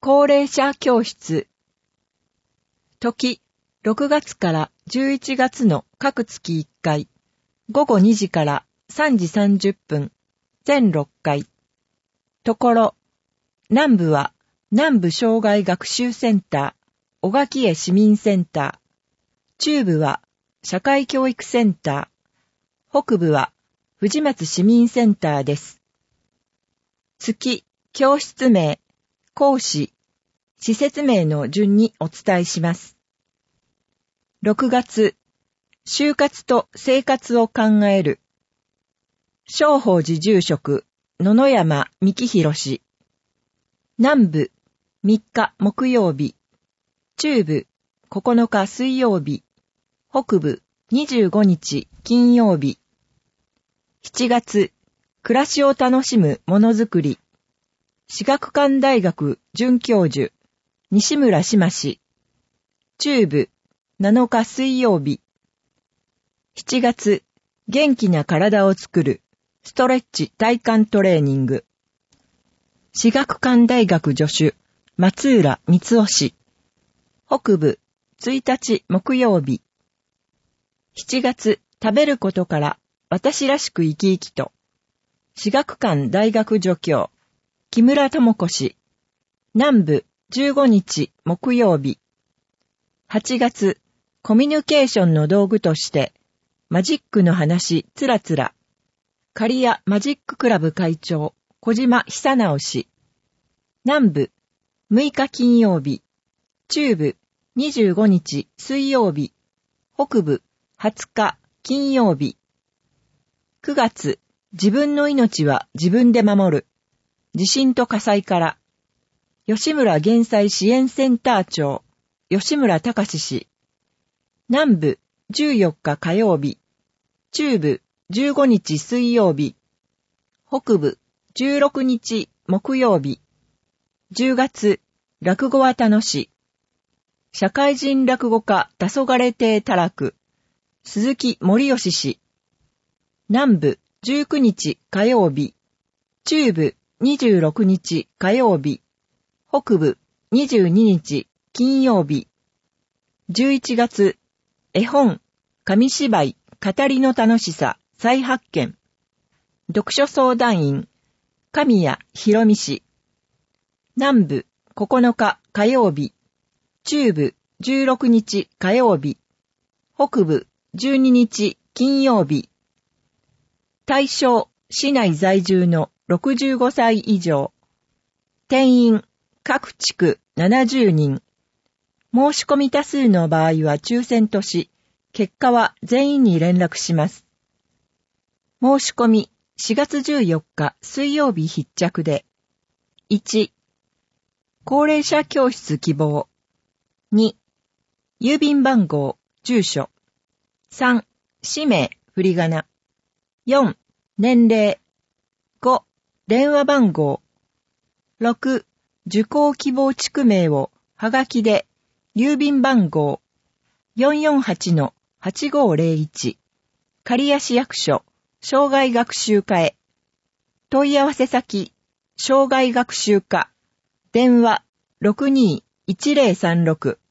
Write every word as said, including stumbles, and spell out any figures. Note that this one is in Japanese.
高齢者教室。時、ろくがつからじゅういちがつの各月いっかい、ごごにじからさんじさんじゅっぷん、全ろっかい。ところ、南部は南部障害学習センター、小垣江市民センター。中部は社会教育センター。北部は藤松市民センターです。月、教室名、講師、施設名の順にお伝えします。ろくがつ、就活と生活を考える。正法寺住職、野々山幹弘氏。南部、みっか木曜日。中部、ここのか水曜日。北部、にじゅうごにち金曜日。しちがつ、暮らしを楽しむものづくり。至学館大学准教授、西村島氏。中部、なのか水曜日。しちがつ、元気な体を作る、ストレッチ体幹トレーニング。至学館大学助手、松浦光夫氏。北部、ついたち木曜日。しちがつ、食べることから私らしく生き生きと。至学館大学助教、木村智子氏。南部、じゅうごにち木曜日。はちがつ、コミュニケーションの道具として、マジックの話つらつら。刈谷マジッククラブ会長、小島久直氏。南部、むいか金曜日。中部、にじゅうごにち水曜日。北部、はつか金曜日。くがつ、自分の命は自分で守る。地震と火災から。吉村減災支援センター長、吉村隆氏。南部、じゅうよっか火曜日。中部、じゅうごにち水曜日。北部、じゅうろくにち木曜日。じゅうがつ、落語は楽し。社会人落語家黄昏亭たらく、鈴木森吉氏。南部、じゅうくにち火曜日。中部、にじゅうろくにち火曜日。北部、にじゅうににち金曜日。じゅういちがつ、絵本、紙芝居、語りの楽しさ、再発見。読書相談員、神谷博美氏。南部、ここのか火曜日。中部、じゅうろくにち火曜日。北部、じゅうににち金曜日。対象、市内在住のろくじゅうごさい以上。定員、各地区ななじゅうにん。申し込み多数の場合は抽選とし、結果は全員に連絡します。申し込み、しがつじゅうよっか水曜日必着で。いち、高齢者教室希望。に、郵便番号、住所。さん、氏名、振り仮名。よん、年齢。ご、電話番号。ろく、受講希望地区名をはがきで、郵便番号 よんよんはちのはちごーぜろいち 刈谷市役所障害学習課へ。問い合わせ先、障害学習課、電話 ろくにーいちぜろさんろく